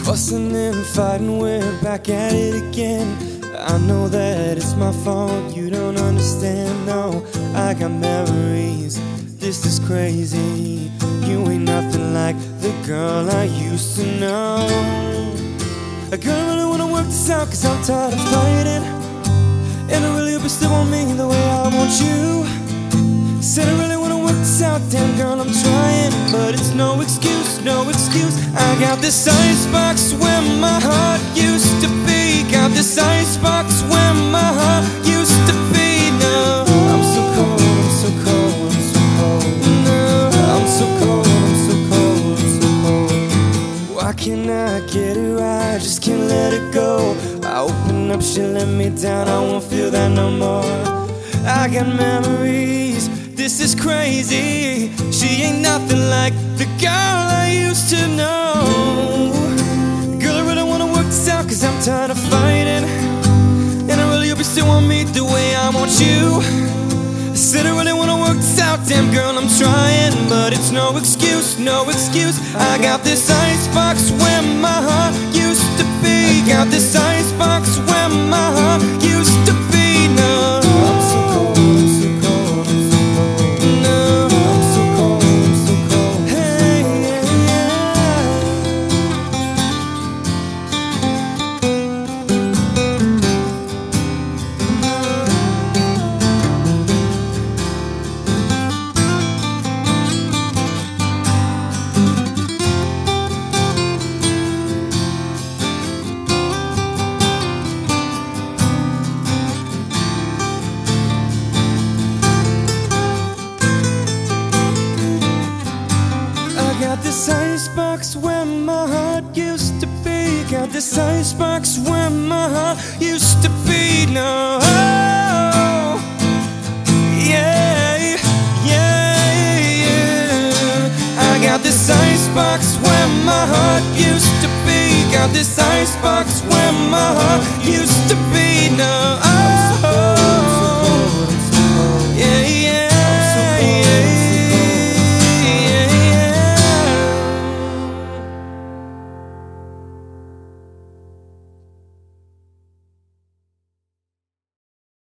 Fussing and fighting, we're back at it again. I know that it's my fault, you don't understand. No, I got memories, this is crazy. You ain't nothing like the girl I used to know. A girl, I really wanna work this out, cause I'm tired of fighting. And I really hope you still want me the way I want you. Said I really wanna work this out, damn girl, I'm trying. But it's no excuse, no excuse. I got this icebox where my heart used to be. Got this icebox where my heart used to be. No, I'm so cold, I'm so cold, I'm so cold. No, I'm so cold, I'm so cold, I'm so cold. Why can't I get it right? Just can't let it go. I open up, she let me down, I won't feel that no more. I got memories, this is crazy. She ain't nothing like the girl I used to know. Girl, I really wanna work this out, cause I'm tired of fighting. And I really hope you still want me the way I want you. I said I really wanna work this out, damn girl, I'm trying. But it's no excuse, no excuse. I got this icebox where my heart used to be. Got this icebox where my heart used to be. No, I'm so cold, I'm so cold, I'm so cold. No, I'm so cold, I'm so cold. Hey, yeah, got this icebox where my heart used to be. Got this icebox where my heart used to be. No, yeah, yeah, yeah. I got this icebox where my heart used to be. Got this icebox where my heart used to be. No,